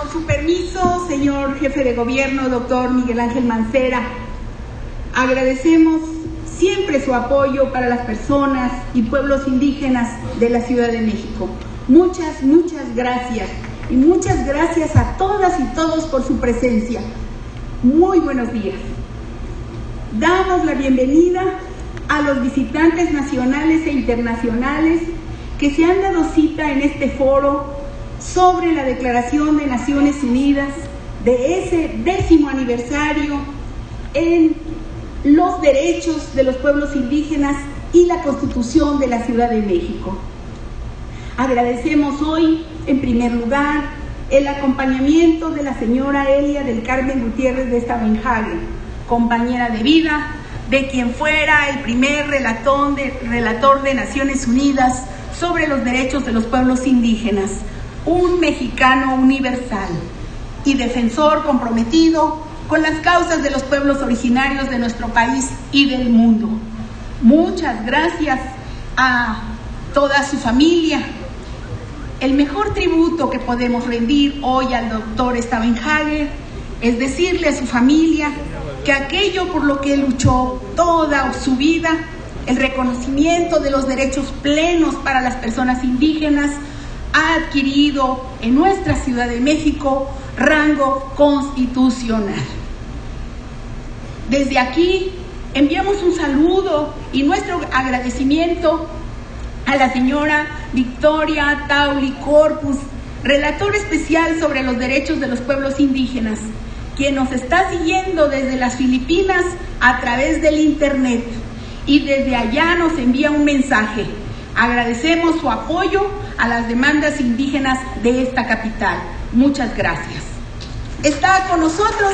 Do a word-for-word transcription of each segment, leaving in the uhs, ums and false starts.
Con su permiso, señor jefe de gobierno, doctor Miguel Ángel Mancera, agradecemos siempre su apoyo para las personas y pueblos indígenas de la Ciudad de México. Muchas, muchas gracias. Y muchas gracias a todas y todos por su presencia. Muy buenos días. Damos la bienvenida a los visitantes nacionales e internacionales que se han dado cita en este foro sobre la Declaración de Naciones Unidas de ese décimo aniversario en los derechos de los pueblos indígenas y la Constitución de la Ciudad de México. Agradecemos hoy, en primer lugar, el acompañamiento de la señora Elia del Carmen Gutiérrez de Stavenhagen, compañera de vida de quien fuera el primer relator de, relator de Naciones Unidas sobre los derechos de los pueblos indígenas, un mexicano universal y defensor comprometido con las causas de los pueblos originarios de nuestro país y del mundo. Muchas gracias a toda su familia. El mejor tributo que podemos rendir hoy al doctor Stavenhagen es decirle a su familia que aquello por lo que él luchó toda su vida, el reconocimiento de los derechos plenos para las personas indígenas, ha adquirido en nuestra Ciudad de México rango constitucional. Desde aquí enviamos un saludo y nuestro agradecimiento a la señora Victoria Tauli Corpus, relator especial sobre los derechos de los pueblos indígenas, quien nos está siguiendo desde las Filipinas a través del internet y desde allá nos envía un mensaje. Agradecemos su apoyo a las demandas indígenas de esta capital. Muchas gracias. Está con nosotros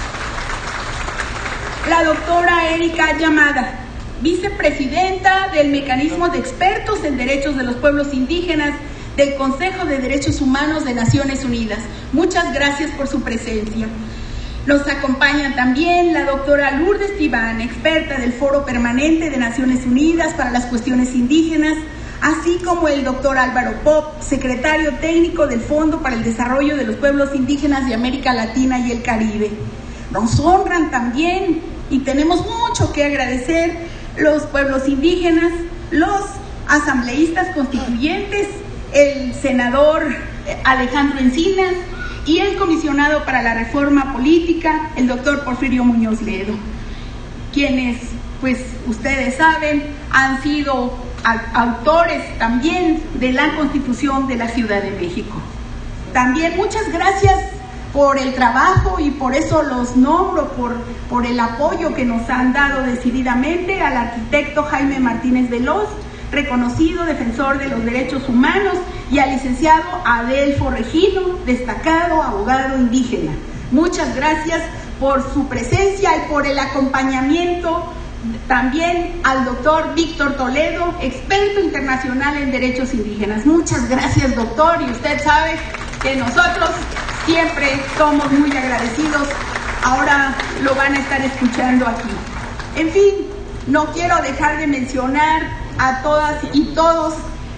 la doctora Erika Yamada, vicepresidenta del Mecanismo de Expertos en Derechos de los Pueblos Indígenas del Consejo de Derechos Humanos de Naciones Unidas. Muchas gracias por su presencia. Nos acompaña también la doctora Lourdes Tibán, experta del Foro Permanente de Naciones Unidas para las Cuestiones Indígenas, así como el doctor Álvaro Pop, secretario técnico del Fondo para el Desarrollo de los Pueblos Indígenas de América Latina y el Caribe. Nos honran también y tenemos mucho que agradecer los pueblos indígenas, los asambleístas constituyentes, el senador Alejandro Encinas y el comisionado para la reforma política, el doctor Porfirio Muñoz Ledo, quienes, pues ustedes saben, han sido autores también de la Constitución de la Ciudad de México. También muchas gracias por el trabajo y por eso los nombro, por, por el apoyo que nos han dado decididamente al arquitecto Jaime Martínez Veloz, reconocido defensor de los derechos humanos, y al licenciado Adelfo Regino, destacado abogado indígena. Muchas gracias por su presencia y por el acompañamiento. También al doctor Víctor Toledo, experto internacional en derechos indígenas. Muchas gracias, doctor, y usted sabe que nosotros siempre somos muy agradecidos. Ahora lo van a estar escuchando aquí. En fin, no quiero dejar de mencionar a todas y todos,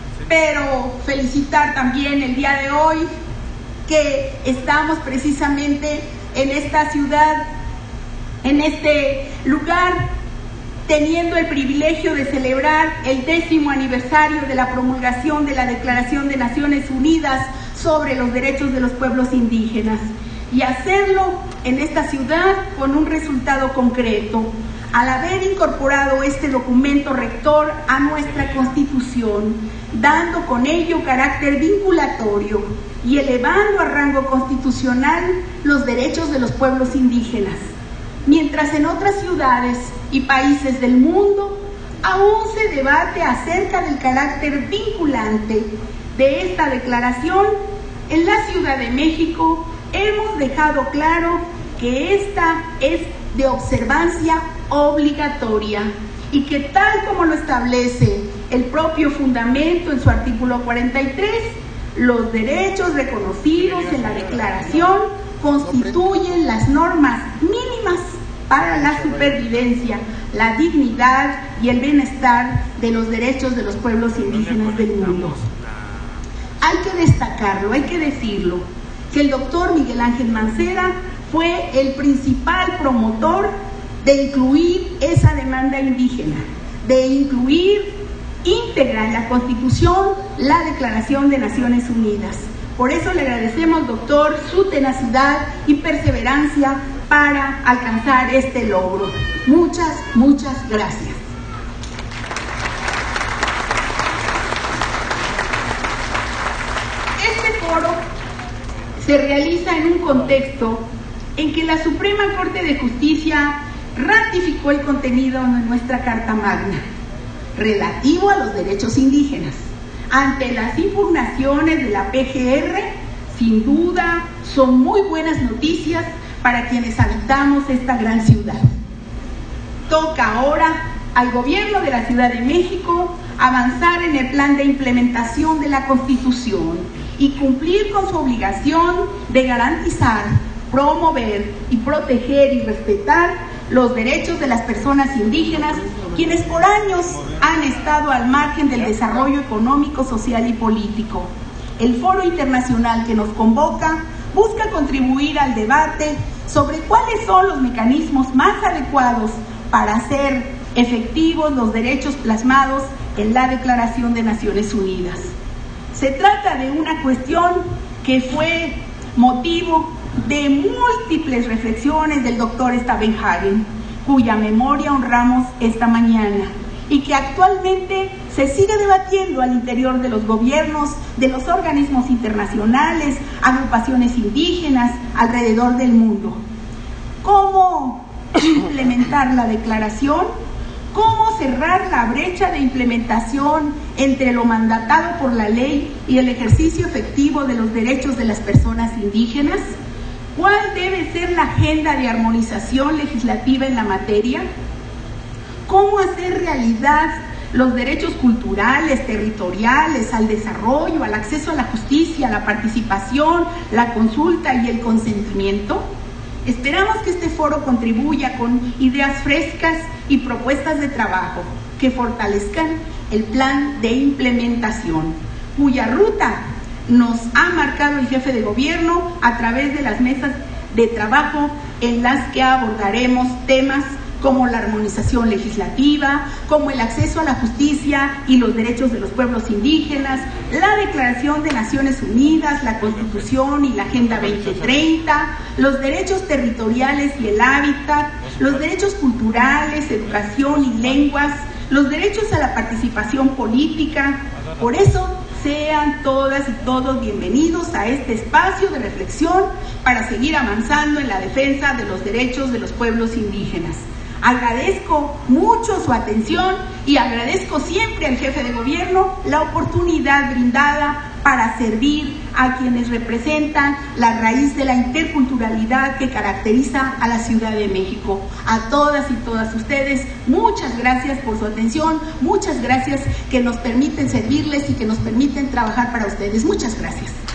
pero felicitar también el día de hoy que estamos precisamente en esta ciudad, en este lugar, teniendo el privilegio de celebrar el décimo aniversario de la promulgación de la Declaración de Naciones Unidas sobre los derechos de los pueblos indígenas, y hacerlo en esta ciudad con un resultado concreto, al haber incorporado este documento rector a nuestra Constitución, dando con ello carácter vinculatorio y elevando a rango constitucional los derechos de los pueblos indígenas. Mientras en otras ciudades y países del mundo aún se debate acerca del carácter vinculante de esta declaración, en la Ciudad de México hemos dejado claro que esta es de observancia obligatoria y que, tal como lo establece el propio fundamento en su artículo cuarenta y tres, los derechos reconocidos en la declaración constituyen las normas mínimas para la supervivencia, la dignidad y el bienestar de los derechos de los pueblos indígenas del mundo. Hay que destacarlo, hay que decirlo. que el doctor Miguel Ángel Mancera fue el principal promotor de incluir esa demanda indígena, de incluir íntegra en la Constitución la Declaración de Naciones Unidas. Por eso le agradecemos, doctor, su tenacidad y perseverancia para alcanzar este logro. Muchas, muchas gracias. Este foro se realiza en un contexto en que la Suprema Corte de Justicia ratificó el contenido de nuestra Carta Magna relativo a los derechos indígenas. Ante las impugnaciones de la P G R, sin duda son muy buenas noticias para quienes habitamos esta gran ciudad. Toca ahora al gobierno de la Ciudad de México avanzar en el plan de implementación de la Constitución y cumplir con su obligación de garantizar, promover y proteger y respetar los derechos de las personas indígenas, quienes por años han estado al margen del desarrollo económico, social y político. El foro internacional que nos convoca busca contribuir al debate sobre cuáles son los mecanismos más adecuados para hacer efectivos los derechos plasmados en la Declaración de Naciones Unidas. Se trata de una cuestión que fue motivo de múltiples reflexiones del doctor Stavenhagen, cuya memoria honramos esta mañana, y que actualmente se sigue debatiendo al interior de los gobiernos, de los organismos internacionales, agrupaciones indígenas alrededor del mundo. ¿Cómo implementar la declaración? ¿Cómo cerrar la brecha de implementación entre lo mandatado por la ley y el ejercicio efectivo de los derechos de las personas indígenas? ¿Cuál debe ser la agenda de armonización legislativa en la materia? ¿Cómo hacer realidad los derechos culturales, territoriales, al desarrollo, al acceso a la justicia, la participación, la consulta y el consentimiento? Esperamos que este foro contribuya con ideas frescas y propuestas de trabajo que fortalezcan el plan de implementación, cuya ruta nos ha marcado el jefe de gobierno a través de las mesas de trabajo en las que abordaremos temas como la armonización legislativa, como el acceso a la justicia y los derechos de los pueblos indígenas, la Declaración de Naciones Unidas, la Constitución y la Agenda veinte treinta, los derechos territoriales y el hábitat, los derechos culturales, educación y lenguas, los derechos a la participación política. Por eso, sean todas y todos bienvenidos a este espacio de reflexión para seguir avanzando en la defensa de los derechos de los pueblos indígenas. Agradezco mucho su atención y agradezco siempre al jefe de gobierno la oportunidad brindada para servir a quienes representan la raíz de la interculturalidad que caracteriza a la Ciudad de México. A todas y todas ustedes, muchas gracias por su atención, muchas gracias que nos permiten servirles y que nos permiten trabajar para ustedes. Muchas gracias.